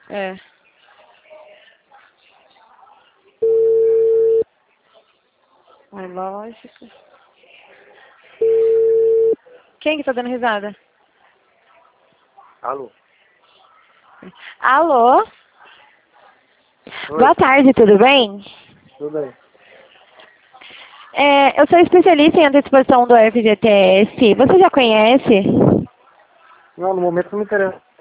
É. É lógico. Quem que tá dando risada? Alô? Alô? Oi, Boa tarde, tudo bem? tudo bem? Eu sou especialista em antecipação do FGTS. Você já conhece? Não, no momento não me interessa.